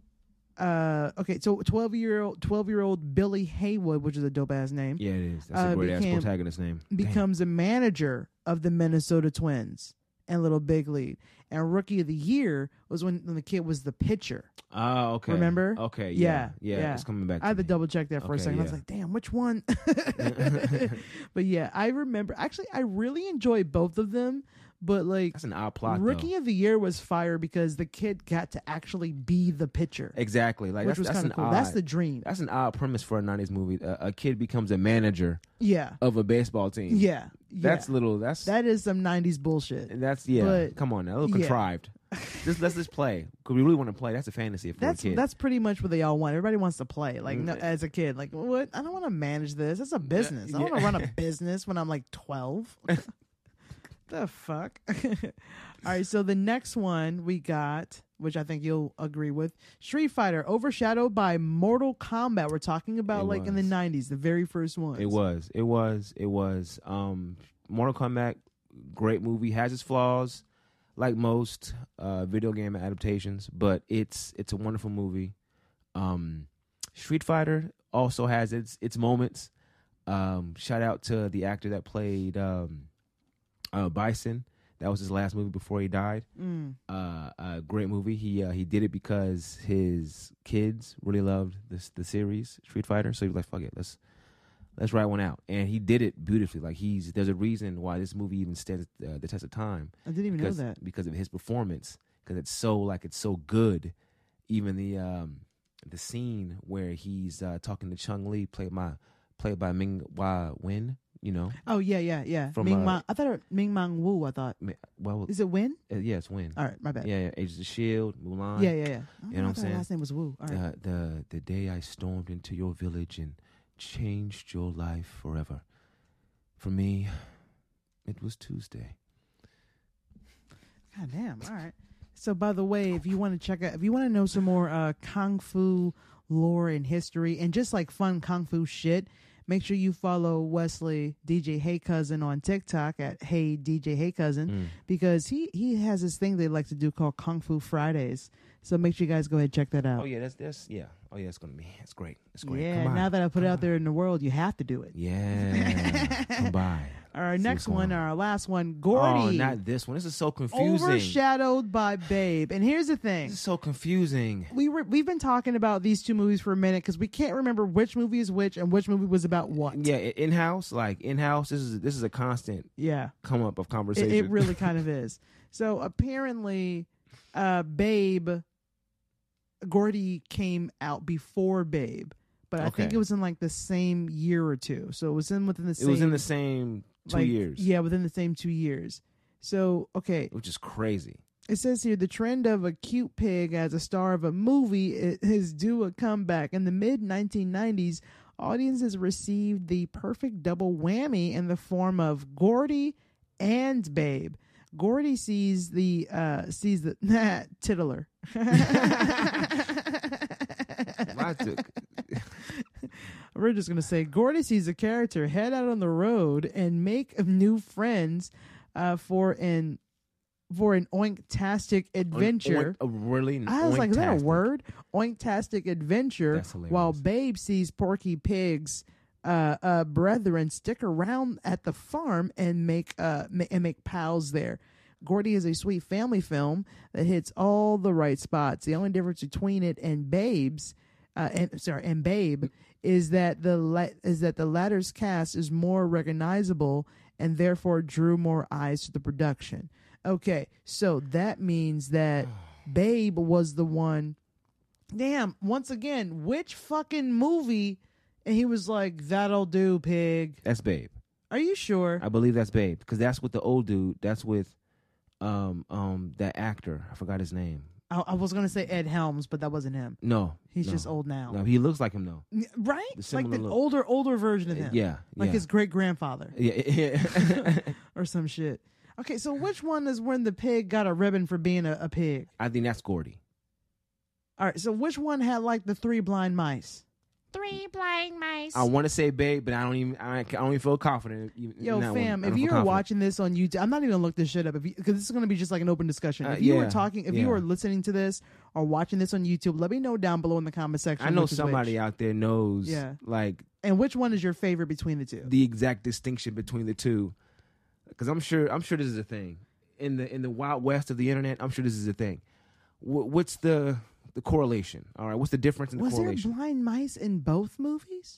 uh, okay, so twelve year old twelve year old Billy Haywood, which is a dope ass name, Yeah, it is. That's Uh, a great ass became- protagonist name. Damn. becomes a manager of the Minnesota Twins and Little Big League. And Rookie of the Year was when, when the kid was the pitcher. Oh, okay. Remember? Okay, Yeah, yeah, yeah. yeah. It's coming back. I had to me. double check that for a Okay, second. I was yeah. like, damn, which one? But yeah, I remember. Actually, I really enjoyed both of them. But like, That's an odd plot, Rookie though. of the Year was fire because the kid got to actually be the pitcher, Exactly. Like which that's, was that's kind an of cool. odd. That's the dream. That's an odd premise for a nineties movie. A, a kid becomes a manager Yeah, of a baseball team. yeah, That's yeah. little. That's That is some nineties bullshit. that's yeah. but- Come on now, a little yeah. contrived. just let's just play because we really want to play. That's a fantasy for That's a kid. that's pretty much what they all want. Everybody wants to play. Like no, Mm. as a kid, like what? I don't want to manage this. It's a business. I don't want to yeah. run a business when I'm like twelve. The fuck. All right. So the next one we got, which I think you'll agree with, Street Fighter overshadowed by Mortal Kombat. We're talking about It like in the was. nineties, the very first one. It was. It was. It was. Um, Mortal Kombat, great movie, has its flaws, like most uh, video game adaptations, but it's it's a wonderful movie. Um, Street Fighter also has its its moments. Um, shout out to the actor that played um, uh, Bison. That was his last movie before he died. Mm. Uh, a great movie. He uh, he did it because his kids really loved this the series Street Fighter. So he was like, "Fuck it, let's let's write one out. And he did it beautifully. Like he's there's a reason why this movie even stands uh, the test of time. I didn't even because, know that because of his performance. Because it's so like it's so good. Even the um, the scene where he's uh, talking to Chung Lee, played by played by Ming Hua Wen. You know. Oh yeah, yeah, yeah. From, Ming uh, Ma- I thought it, Ming Mang Wu. I thought. Well, Is it Win? uh, yeah, it's Wen. All right, my bad. Yeah, yeah. Agents of Shield, Mulan. Yeah, yeah, yeah. Oh, You know what I'm I thought her saying? Last name was Wu. All right. Uh, the the day I stormed into your village and changed your life forever. For me, it was Tuesday. God damn. All right. So, by the way, if you want to check out, if you want to know some more uh, kung fu lore and history and just like fun kung fu shit, make sure you follow Wesley D J Hey Cousin on TikTok at Hey D J Hey Cousin Mm. because he he has this thing they like to do called Kung Fu Fridays. So make sure you guys go ahead and check that out. Oh yeah, that's that's yeah. Oh yeah, it's gonna be. It's great. It's great. Yeah, Come by. now that I put it Come out by. there in the world, you have to do it. Yeah. Come by. All right, See next what's going one, on. our last one, Gordy. Oh, not this one. This is so confusing. Overshadowed by Babe. And here's the This thing. is so confusing. We were we've been talking about these two movies for a minute because we can't remember which movie is which and which movie was about what. Yeah, in house, like in house, this is this is a constant Yeah. come up of It, conversation. it really kind of is. So apparently, uh, Babe, Gordy came out before Babe, but I think Okay. it was in like the same year or two. So it was in within the it same. was in the same two like, years. Yeah, within the same two years. So okay, which is crazy. it says here the trend of a cute pig as a star of a movie i- is due a comeback. In the mid nineteen nineties, audiences received the perfect double whammy in the form of Gordy and Babe. Gordy sees the uh, sees the titular. I took- We're just gonna say Gordy sees a character head out on the road and make new friends uh, for an for an oinktastic adventure. Oink- a really I was like, is that a oinktastic. word? Oinktastic adventure. That's hilarious. While Babe sees Porky Pig's uh, uh, brethren stick around at the farm and make uh ma- and make pals there. Gordy is a sweet family film that hits all the right spots. The only difference between it and Babe's, uh, and sorry, and Babe is that the la- is that the latter's cast is more recognizable and therefore drew more eyes to the production. Okay, so that means that Babe was the one. Damn, once again, which fucking movie? And he was like, "That'll do, pig." That's Babe. Are you sure? I believe that's Babe because that's with the old dude. That's with um um that actor. I forgot his name. I, I was gonna say Ed Helms, but that wasn't him. No, He's no. just old now. No, he looks like him though. Right? The Like similar the look. older, older version of him. Yeah, Like yeah. his great grandfather Yeah, yeah. or some shit. Okay, so which one is when the pig got a ribbon for being a, a pig? I think that's Gordy. All right, so which one had like the three blind mice? Three blind mice. I want to say Babe, but I don't even. I, I don't even feel confident. in Yo, that one. fam, I if don't feel you're confident. watching this on YouTube, I'm not even gonna look this shit up because this is gonna be just like an open discussion. Uh, If you were yeah, talking, if yeah. you were listening to this or watching this on YouTube, let me know down below in the comment section. I know which is somebody which. out there knows. Yeah. like And which one is your favorite between the two? the exact distinction between the two, because I'm sure. I'm sure this is a thing in the in the wild west of the internet. I'm sure this is a thing. Wh- what's the the correlation? All right, what's the difference in the Was there correlation? blind mice in both movies?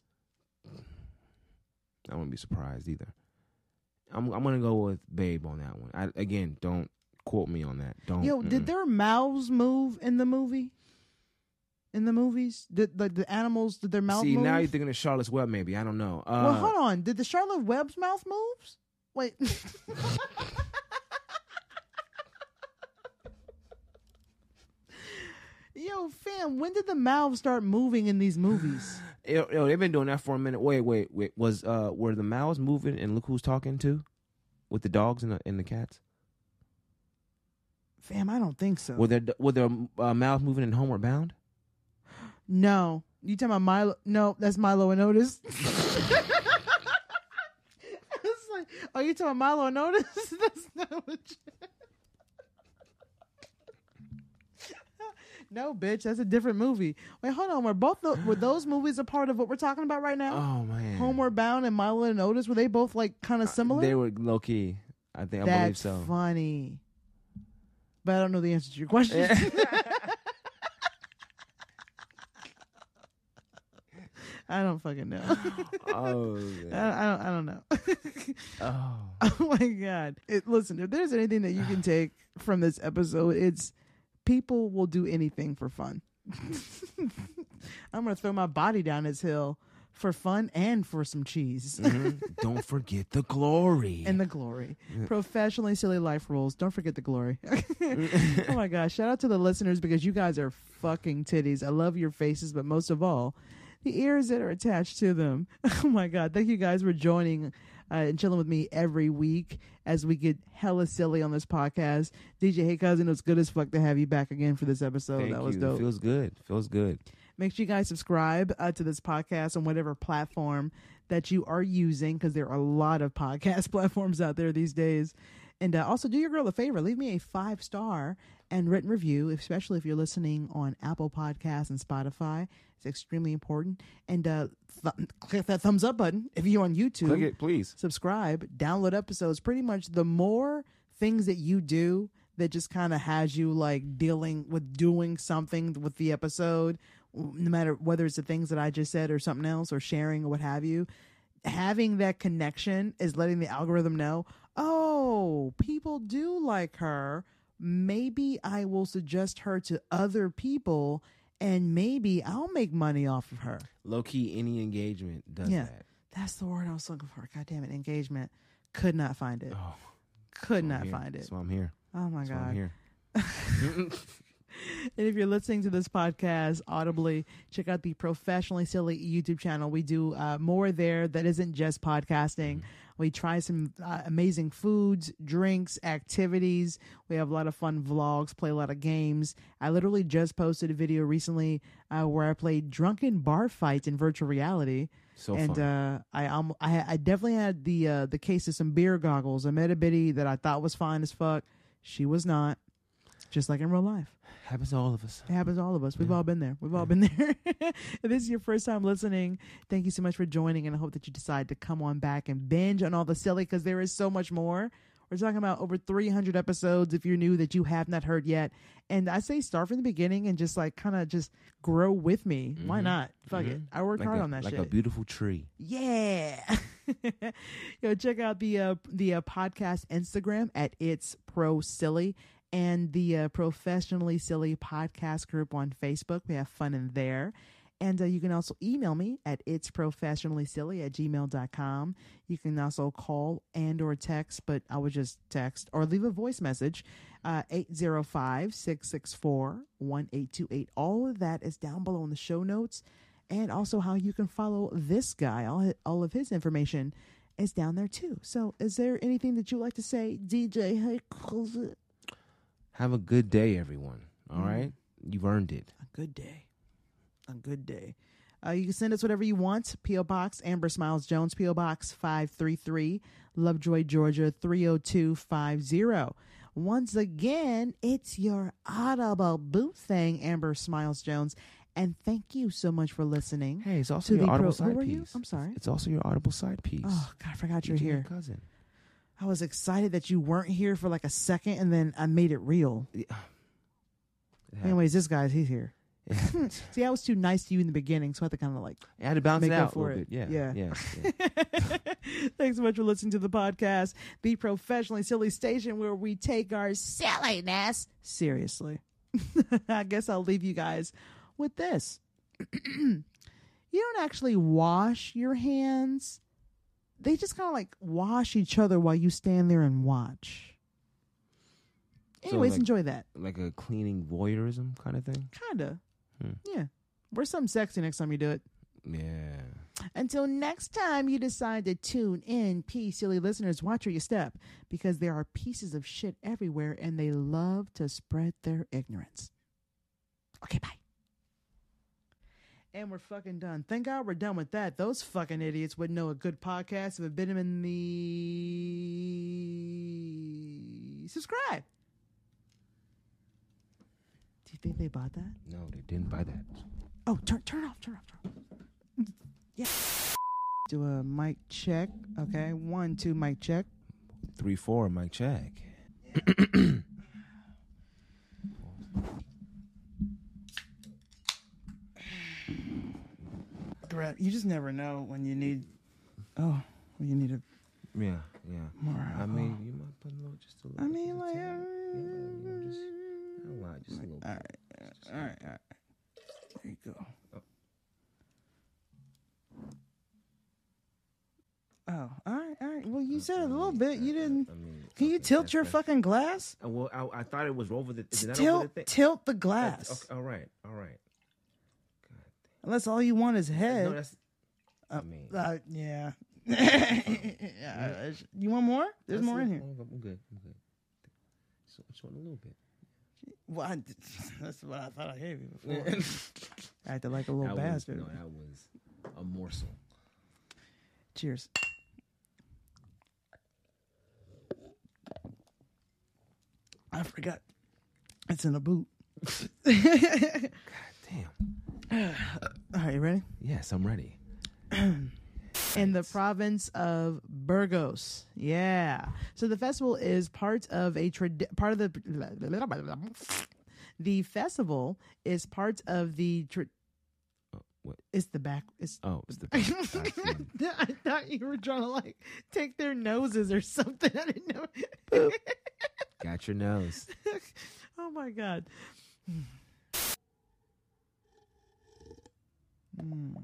I wouldn't be surprised either. I'm I'm gonna go with Babe on that one. I, again, don't quote me on that. Don't. Yo, did mm-mm. their mouths move in the movie? In the movies, did like the animals? Did their mouth See, move? now you're thinking of Charlotte's Web? Maybe I don't know. Uh, well, hold on. Did the Charlotte Webb's mouth moves? Wait. Yo, fam, when did the mouths start moving in these movies? Yo, yo, they've been doing that for a minute. Wait, wait, wait. Was uh were the mouths moving and look who's talking too, with the dogs and the and the cats? Fam, I don't think so. Were there were there uh, mouths moving in Homeward Bound? No. You talking about Milo? No, that's Milo and Otis. It's like, oh, you talking about Milo and Otis? That's not what you... No, bitch, that's a different movie. Wait, hold on. Were both the, were those movies a part of what we're talking about right now? Oh man, Homeward Bound and Milo and Otis, were they both like kind of similar? They were low key. I think I believe That's so. funny. But I don't know the answer to your question. I don't fucking know. Oh, I, I don't. I don't know. oh. Oh my god! It, listen, if there's anything that you can take from this episode, it's people will do anything for fun. I'm gonna throw my body down this hill for fun and for some cheese. Mm-hmm. Don't forget the glory. And the glory. Professionally silly life rules. Don't forget the glory. Oh my gosh. Shout out to the listeners because you guys are fucking titties. I love your faces, but most of all, the ears that are attached to them. Oh my God. Thank you guys for joining uh, and chilling with me every week as we get hella silly on this podcast. D J Hey Cousin, it was good as fuck to have you back again for this episode. Thank that was you. dope. It feels good. Feels good. Make sure you guys subscribe uh, to this podcast on whatever platform that you are using, because there are a lot of podcast platforms out there these days. And uh, also do your girl a favor. Leave me a five-star and written review, especially if you're listening on Apple Podcasts and Spotify. It's extremely important. And uh, th- click that thumbs up button if you're on YouTube. Click it, please. Subscribe, download episodes. Pretty much the more things that you do that just kind of has you like dealing with doing something with the episode, no matter whether it's the things that I just said or something else or sharing or what have you, having that connection is letting the algorithm know, oh, people do like her. Maybe I will suggest her to other people and maybe I'll make money off of her. Low key, any engagement does Yeah, that. that's the word I was looking for. God damn it. Engagement. Could not find it. Oh, Could I'm not here. find it. That's why I'm here. Oh my That's why God. I'm here. And if you're listening to this podcast audibly, check out the Professionally Silly YouTube channel. We do uh, more there that isn't just podcasting. We try some uh, amazing foods, drinks, activities. We have a lot of fun vlogs, play a lot of games. I literally just posted a video recently uh, where I played drunken bar fights in virtual reality. So and fun. uh, I, um, I I definitely had the uh, the case of some beer goggles. I met a biddy that I thought was fine as fuck. She was not, just like in real life. Happens to all of us. It happens to all of us. We've Yeah. all been there. We've all been there. If this is your first time listening, thank you so much for joining, and I hope that you decide to come on back and binge on all the silly, because there is so much more. We're talking about over three hundred episodes if you're new that you have not heard yet. And I say start from the beginning and just like kind of just grow with me. Why Mhm. not? Fuck it. Mhm. I worked Like hard a, on that like shit. a beautiful tree. Yeah. Yo, check out the uh, the uh, podcast Instagram at It's Pro Silly, and the uh, Professionally Silly podcast group on Facebook. We have fun in there. And uh, you can also email me at itsprofessionallysilly at gmail dot com. You can also call and or text, but I would just text or leave a voice message, uh, eight zero five, six six four, one eight two eight. All of that is down below in the show notes. And also how you can follow this guy. All, all of his information is down there too. So is there anything that you would like to say, D J? Hey, close it. Have a good day, everyone. All Mm. right? You've earned it. A good day. A good day. Uh, you can send us whatever you want. P O. Box, Amber Smiles Jones, P O. Box five three three, Lovejoy, Georgia, three oh two five oh. Once again, it's your Audible boo thing, Amber Smiles Jones. And thank you so much for listening. Hey, it's also To your the audible pro- who side are you? piece. I'm sorry. It's also your audible side piece. Oh, God, I forgot you're D J here. Cousin. I was excited that you weren't here for like a second, and then I made it real. It Anyways, this guy's, he's here. happens. See, I was too nice to you in the beginning, so I had to kind of like I had to bounce make it up out a for little it. bit. Yeah. Yeah. Yeah. yeah. Thanks so much for listening to the podcast, the Professionally Silly Station, where we take our silliness seriously. I guess I'll leave you guys with this. You don't actually wash your hands. They just kind of like wash each other while you stand there and watch. So, Anyways, like- enjoy that. Like a cleaning voyeurism kind of thing. Kinda. Hmm. Yeah. Wear something sexy next time you do it. Yeah. Until next time you decide to tune in, peace, silly listeners, watch where you step, because there are pieces of shit everywhere and they love to spread their ignorance. Okay, bye. And we're fucking done. Thank God we're done with that. Those fucking idiots wouldn't know a good podcast if it been in the subscribe. Do you think they bought that? No, they didn't buy that. Oh, turn turn it off, turn it off, turn it off. Yeah. Do a mic check. Okay, one, two, mic check. Three, four, mic check. grab. You just never know when you need. Oh, when you need a. Yeah, yeah. More I alcohol. mean, you might put a little, just a little. I mean, like. yeah, Uh, you know, just, not a lot, just a little. all bit. right, all right, all right. There you go. Oh, all right, all right. Well, you said a little bit. You didn't. I mean, Can you okay, tilt that's- your that's- fucking glass? Uh, well, I, I thought it was over the. Is it not over Tilt, the thing? tilt the Uh, glass. okay, all right, all right. Unless all you want is head. No, that's. I mean, Uh, yeah. Yeah, you want more? There's that's more in it. here. Oh, I'm good. I'm good. So, just want a little bit. Well, I, that's what I thought I gave you before. Acted like a little That was, bastard. no, that was a morsel. Cheers. I forgot. It's in a boot. Damn. All right, you ready? Yes, I'm ready. In the province of Burgos. Yeah. So the festival is part of a trad- part of the the festival is part of the tra- Oh, what? it's the back it's Oh, it's the. I thought you were trying to like take their noses or something. I didn't know. Got your nose. Oh my god. Mm.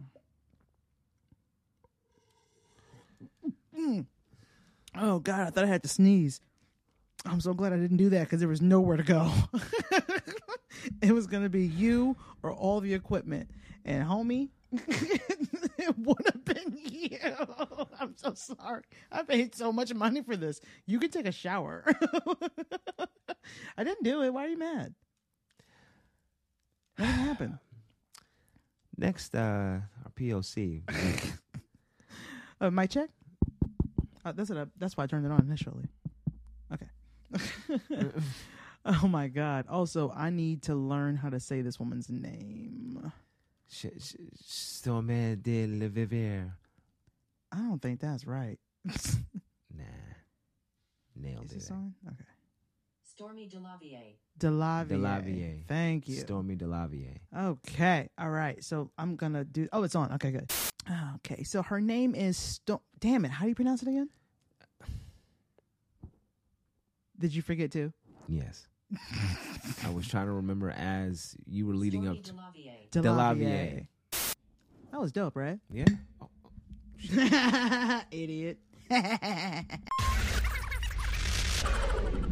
Mm. Oh god, I thought I had to sneeze. I'm so glad I didn't do that because there was nowhere to go. It was gonna be you or all the equipment, and homie, it would have been you. I'm so sorry. I paid so much money for this. You can take a shower. I didn't do it. Why are you mad? What happened? Next, uh, our P O C. Uh, my check. Uh, that's what I, that's why I turned it on initially. Okay. Oh my god. Also, I need to learn how to say this woman's name. Storme de le Vivier. I don't think that's right. Nah. Nailed Is it. it song? Okay. Stormy Delavier. Delavier. Delavier. Thank you. Stormy Delavier. Okay. All right. So I'm gonna do. Oh, it's on. Okay, good. Okay. So her name is. Sto- Damn it. How do you pronounce it again? Did you forget too? Yes. I was trying to remember as you were leading Stormy up to Delavier. Delavier. That was dope, right? Yeah. Oh, Idiot.